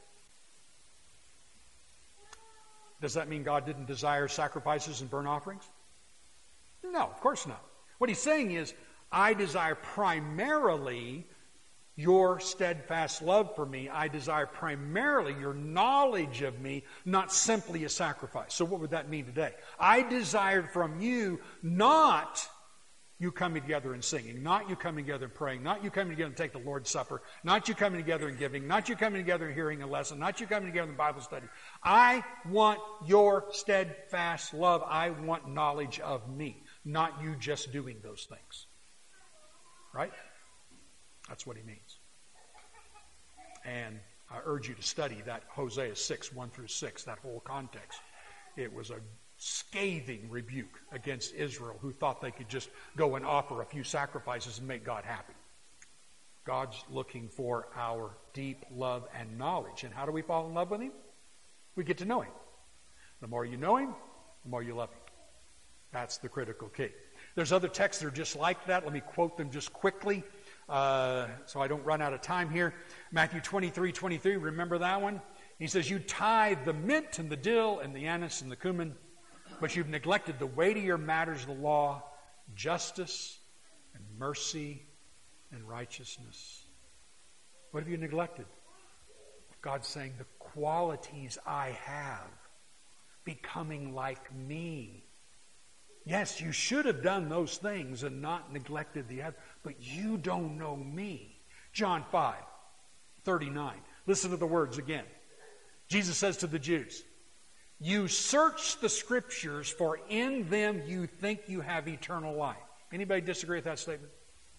Does that mean God didn't desire sacrifices and burnt offerings? No, of course not. What he's saying is, I desire primarily your steadfast love for me. I desire primarily your knowledge of me, not simply a sacrifice. So what would that mean today? I desired from you not you coming together and singing, not you coming together and praying, not you coming together and take the Lord's Supper, not you coming together and giving, not you coming together and hearing a lesson, not you coming together in Bible study. I want your steadfast love. I want knowledge of me, not you just doing those things. Right? That's what he means. And I urge you to study that Hosea 6, 1 through 6, that whole context. It was a scathing rebuke against Israel, who thought they could just go and offer a few sacrifices and make God happy. God's looking for our deep love and knowledge. And how do we fall in love with him? We get to know him. The more you know him, the more you love him. That's the critical key. There's other texts that are just like that. Let me quote them just quickly so I don't run out of time here. Matthew 23:23, remember that one? He says, you tithe the mint and the dill and the anise and the cumin, but you've neglected the weightier matters of the law, justice and mercy and righteousness. What have you neglected? God's saying the qualities I have, becoming like me. Yes, you should have done those things and not neglected the other, but you don't know me. John 5:39. Listen to the words again. Jesus says to the Jews, you search the Scriptures, for in them you think you have eternal life. Anybody disagree with that statement?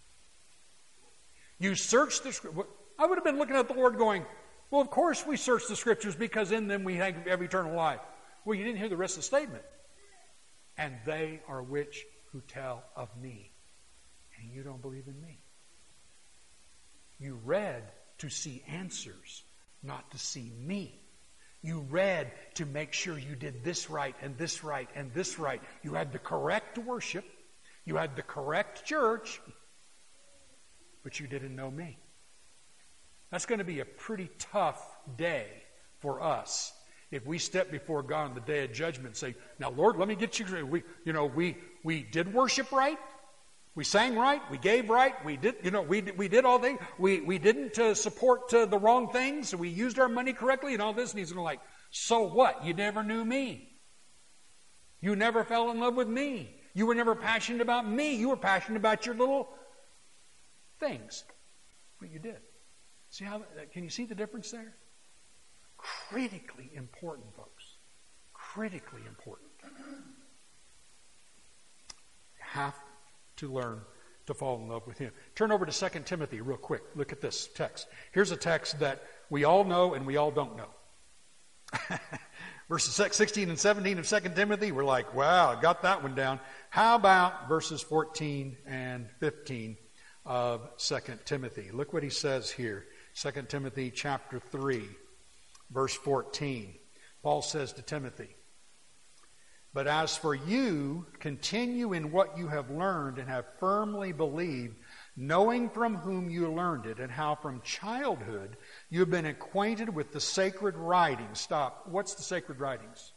You search the Scriptures. I would have been looking at the Lord going, well, of course we search the Scriptures because in them we have eternal life. Well, you didn't hear the rest of the statement. And they are which who tell of me. And you don't believe in me. You read to see answers, not to see me. You read to make sure you did this right and this right and this right. You had the correct worship. You had the correct church. But you didn't know me. That's going to be a pretty tough day for us if we step before God on the day of judgment and say, now, Lord, let me get you. We did worship right. We sang right. We gave right. We did all things. We didn't support the wrong things. We used our money correctly and all this. And he's going to like, so what? You never knew me. You never fell in love with me. You were never passionate about me. You were passionate about your little things. But you did. See how? Can you see the difference there? Critically important, folks. Critically important. You have to learn to fall in love with him. Turn over to 2 Timothy real quick. Look at this text. Here's a text that we all know and we all don't know. Verses 16 and 17 of 2 Timothy, we're like, wow, I got that one down. How about verses 14 and 15 of 2 Timothy? Look what he says here. 2 Timothy chapter 3, verse 14. Paul says to Timothy, but as for you, continue in what you have learned and have firmly believed, knowing from whom you learned it, and how from childhood you have been acquainted with the sacred writings. Stop. What's the sacred writings?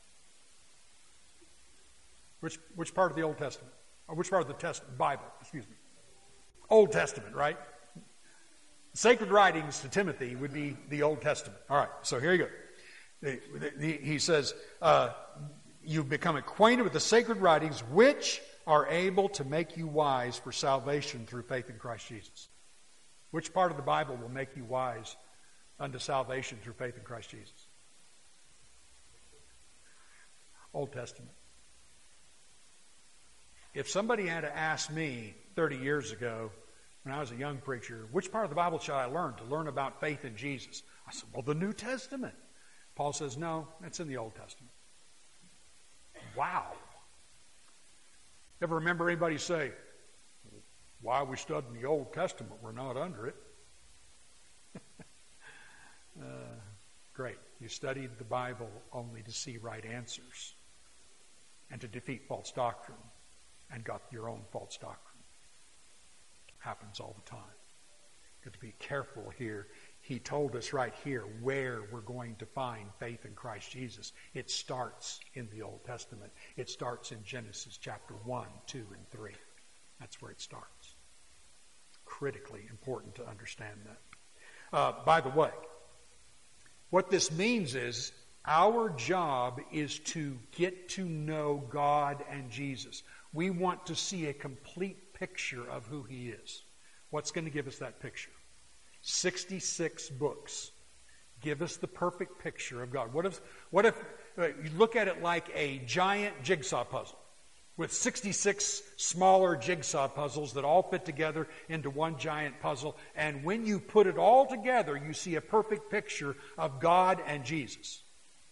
Which part of the Old Testament? Or which part of the Bible? Excuse me. Old Testament, right? Sacred writings to Timothy would be the Old Testament. All right, so here you go. He says, you've become acquainted with the sacred writings which are able to make you wise for salvation through faith in Christ Jesus. Which part of the Bible will make you wise unto salvation through faith in Christ Jesus? Old Testament. If somebody had to ask me 30 years ago, when I was a young preacher, which part of the Bible should I learn to learn about faith in Jesus? I said, well, the New Testament. Paul says, no, it's in the Old Testament. Wow. Ever remember anybody say, why are we studying the Old Testament? We're not under it. Great. You studied the Bible only to see right answers and to defeat false doctrine and got your own false doctrine. Happens all the time. Got to be careful here. He told us right here where we're going to find faith in Christ Jesus. It starts in the Old Testament. It starts in Genesis chapter 1, 2, and 3. That's where it starts. Critically important to understand that. By the way, what this means is our job is to get to know God and Jesus. We want to see a complete picture of who He is. What's going to give us that picture? 66 books give us the perfect picture of God. What if you look at it like a giant jigsaw puzzle with 66 smaller jigsaw puzzles that all fit together into one giant puzzle, and when you put it all together, you see a perfect picture of God and Jesus.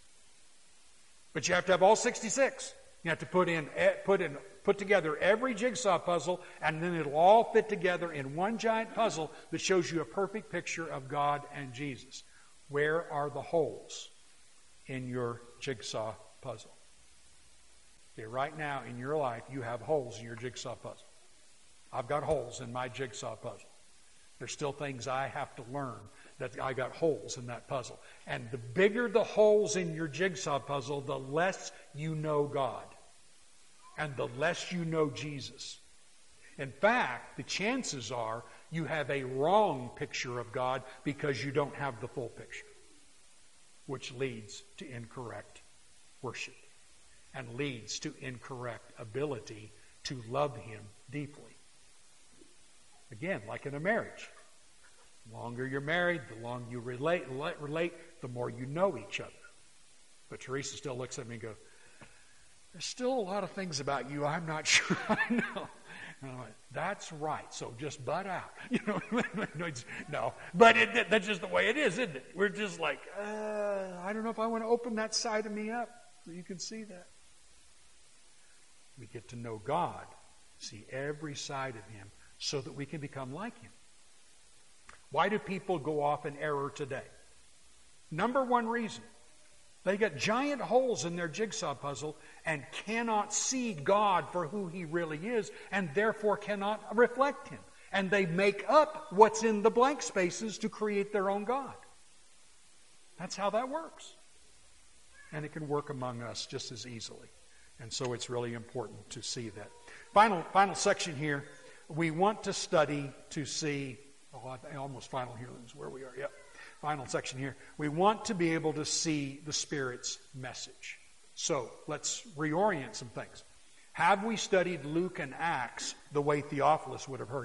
But you have to have all 66. You have to put together every jigsaw puzzle, and then it'll all fit together in one giant puzzle that shows you a perfect picture of God and Jesus. Where are the holes in your jigsaw puzzle? Okay, right now in your life, you have holes in your jigsaw puzzle. I've got holes in my jigsaw puzzle. There's still things I have to learn that I got holes in that puzzle. And the bigger the holes in your jigsaw puzzle, the less you know God. And the less you know Jesus. In fact, the chances are you have a wrong picture of God because you don't have the full picture, which leads to incorrect worship and leads to incorrect ability to love Him deeply. Again, like in a marriage. The longer you're married, the longer you relate, the more you know each other. But Teresa still looks at me and goes, there's still a lot of things about you I'm not sure I know. And I'm like, that's right. So just butt out. No, but that's just the way it is, isn't it? We're just like, I don't know if I want to open that side of me up so you can see that. We get to know God, see every side of Him, so that we can become like Him. Why do people go off in error today? Number one reason. They got giant holes in their jigsaw puzzle and cannot see God for who He really is, and therefore cannot reflect Him. And they make up what's in the blank spaces to create their own God. That's how that works. And it can work among us just as easily. And so it's really important to see that. Final section here. We want to study to see, almost final here is where we are. Yep. Final section here. We want to be able to see the Spirit's message. So let's reorient some things. Have we studied Luke and Acts the way Theophilus would have heard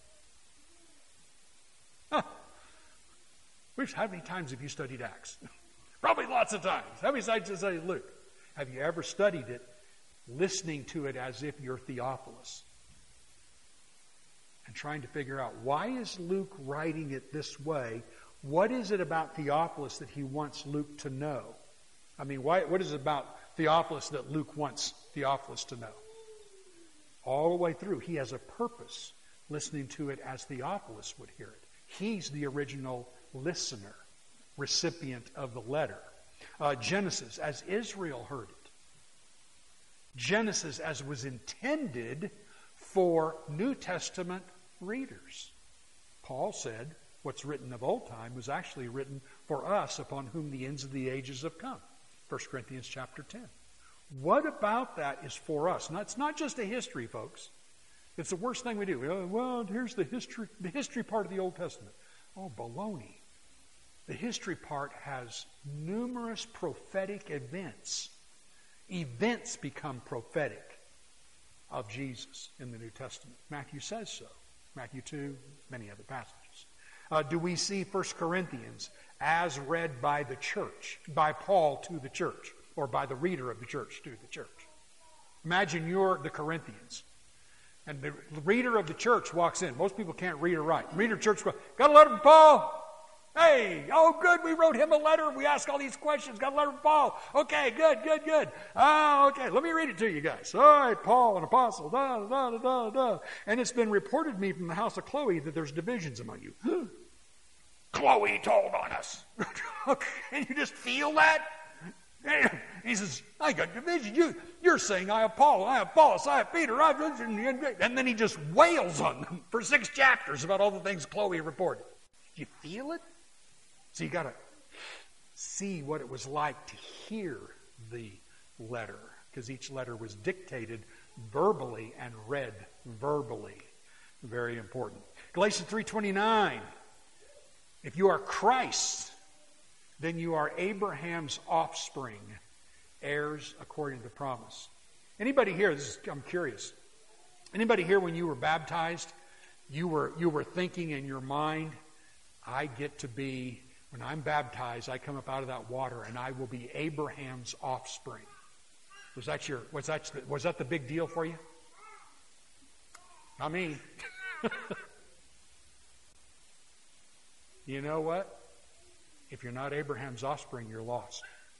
it? How many times have you studied Acts? Probably lots of times. How many times have you studied Luke? Have you ever studied it, listening to it as if you're Theophilus? And trying to figure out, why is Luke writing it this way? What is it about Theophilus that he wants Luke to know? I mean, what is it about Theophilus that Luke wants Theophilus to know? All the way through, he has a purpose listening to it as Theophilus would hear it. He's the original listener, recipient of the letter. Genesis, as Israel heard it. Genesis, as was intended for New Testament readers. Paul said, what's written of old time was actually written for us, upon whom the ends of the ages have come. 1 Corinthians chapter 10. What about that is for us? Now, it's not just a history, folks. It's the worst thing we do. Well, here's the history part of the Old Testament. Oh, baloney. The history part has numerous prophetic events. Events become prophetic of Jesus in the New Testament. Matthew says so. Matthew 2, many other passages. Do we see 1 Corinthians as read by the church, by Paul to the church, or by the reader of the church to the church? Imagine you're the Corinthians, and the reader of the church walks in. Most people can't read or write. The reader of the church goes, got a letter from Paul? Hey, oh good, we wrote him a letter. We asked all these questions. Got a letter from Paul. Okay, good. Okay, let me read it to you guys. All right, Paul, an apostle, And it's been reported to me from the house of Chloe that there's divisions among you. Chloe told on us. Can you just feel that? he says, I got division. You're saying I have Paul, I have Apollos, I have Peter, and then he just wails on them for 6 chapters about all the things Chloe reported. You feel it? So you got to see what it was like to hear the letter, because each letter was dictated verbally and read verbally. Very important. Galatians 3:29. If you are Christ, then you are Abraham's offspring, heirs according to the promise. Anybody here, I'm curious, anybody here when you were baptized, you were thinking in your mind, I get to be, when I'm baptized, I come up out of that water and I will be Abraham's offspring. Was that the big deal for you? Not me. You know what? If you're not Abraham's offspring, you're lost.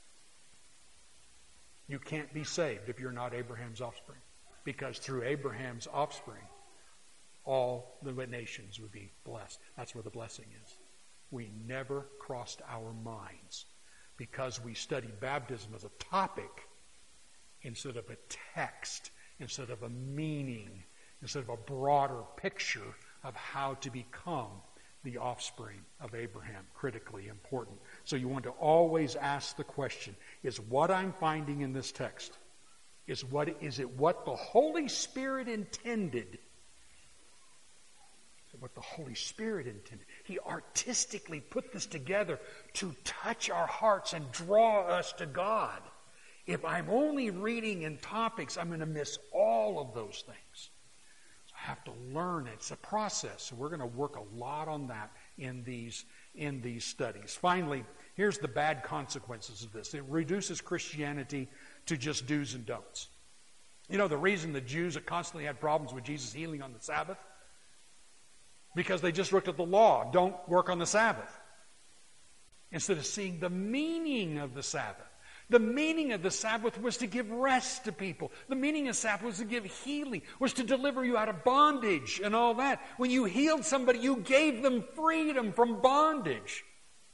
You can't be saved if you're not Abraham's offspring. Because through Abraham's offspring, all the nations would be blessed. That's where the blessing is. We never crossed our minds because we studied baptism as a topic instead of a text, instead of a meaning, instead of a broader picture of how to become the offspring of Abraham. Critically important. So you want to always ask the question, is what I'm finding in this text, is it what the Holy Spirit intended? Is it what the Holy Spirit intended? He artistically put this together to touch our hearts and draw us to God. If I'm only reading in topics, I'm going to miss all of those things. Have to learn. It's a process. So we're going to work a lot on that in these studies. Finally, here's the bad consequences of this. It reduces Christianity to just do's and don'ts. You know the reason the Jews constantly had problems with Jesus healing on the Sabbath? Because they just looked at the law. Don't work on the Sabbath. Instead of seeing the meaning of the Sabbath. The meaning of the Sabbath was to give rest to people. The meaning of Sabbath was to give healing, was to deliver you out of bondage and all that. When you healed somebody, you gave them freedom from bondage.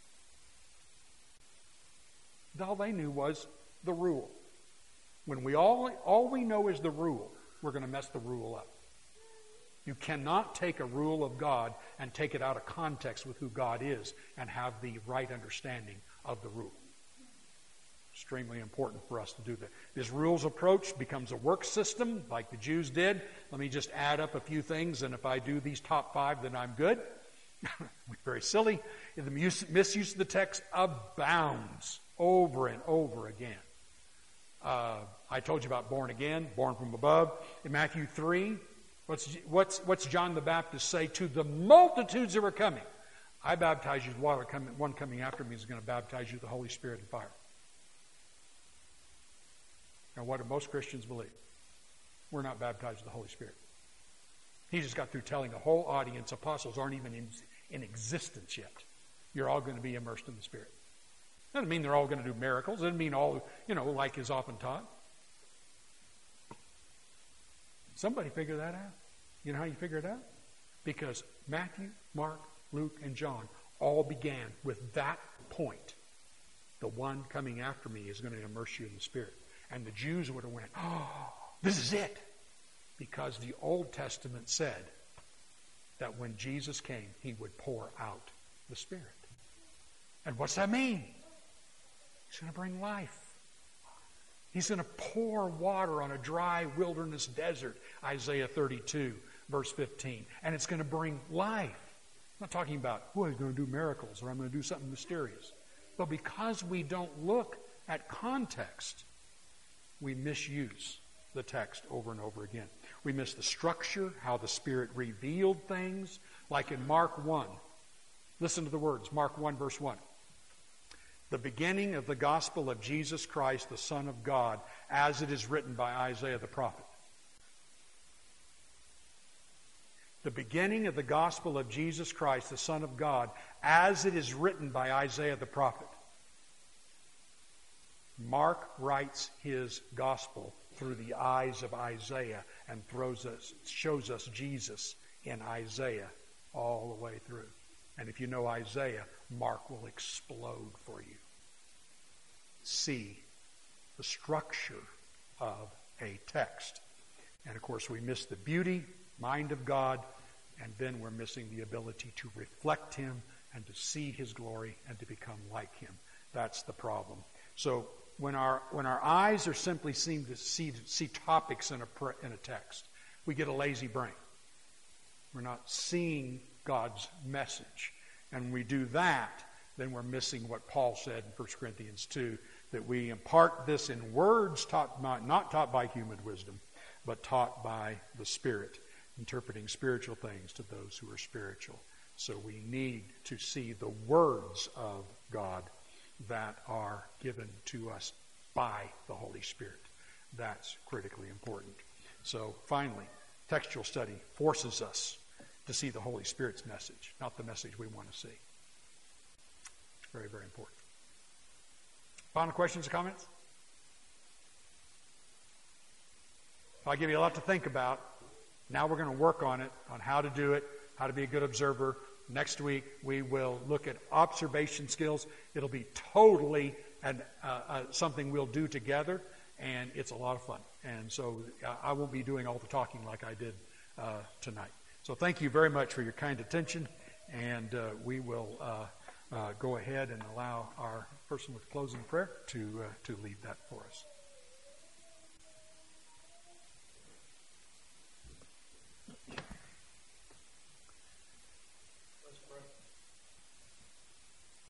All they knew was the rule. When all we know is the rule, we're going to mess the rule up. You cannot take a rule of God and take it out of context with who God is and have the right understanding of the rule. Extremely important for us to do that. This rules approach becomes a work system like the Jews did. Let me just add up a few things, and if I do these top 5, then I'm good. Very silly. The misuse of the text abounds over and over again. I told you about born again, born from above. In Matthew 3, what's John the Baptist say to the multitudes that were coming? I baptize you with water. One coming after me is going to baptize you with the Holy Spirit and fire. Now, what do most Christians believe? We're not baptized with the Holy Spirit. He just got through telling a whole audience, apostles aren't even in existence yet. You're all going to be immersed in the Spirit. Doesn't mean they're all going to do miracles. Doesn't mean all, like is often taught. Somebody figure that out. You know how you figure it out? Because Matthew, Mark, Luke, and John all began with that point. The one coming after me is going to immerse you in the Spirit. And the Jews would have went, oh, this is it. Because the Old Testament said that when Jesus came, he would pour out the Spirit. And what's that mean? He's going to bring life. He's going to pour water on a dry wilderness desert, Isaiah 32, verse 15. And it's going to bring life. I'm not talking about, he's going to do miracles or I'm going to do something mysterious. But because we don't look at context, we misuse the text over and over again. We miss the structure, how the Spirit revealed things, like in Mark 1. Listen to the words, Mark 1, verse 1. The beginning of the gospel of Jesus Christ, the Son of God, as it is written by Isaiah the prophet. The beginning of the gospel of Jesus Christ, the Son of God, as it is written by Isaiah the prophet. Mark writes his gospel through the eyes of Isaiah and shows us Jesus in Isaiah all the way through. And if you know Isaiah, Mark will explode for you. See the structure of a text. And of course, we miss the beauty, mind of God, and then we're missing the ability to reflect Him and to see His glory and to become like Him. That's the problem. So when our eyes are simply seen to see topics in a text, we get a lazy brain. We're not seeing God's message. And when we do that, then we're missing what Paul said in 1 Corinthians 2, that we impart this in words not taught by human wisdom, but taught by the Spirit, interpreting spiritual things to those who are spiritual. So we need to see the words of God that are given to us by the Holy Spirit. That's critically important. So finally, textual study forces us to see the Holy Spirit's message, not the message we want to see. Very, very important. Final questions or comments? I'll give you a lot to think about. Now we're going to work on it, on how to do it, how to be a good observer. Next week we will look at observation skills. It'll be totally something we'll do together, and it's a lot of fun. And so I won't be doing all the talking like I did tonight. So thank you very much for your kind attention, and we will go ahead and allow our person with closing prayer to lead that for us.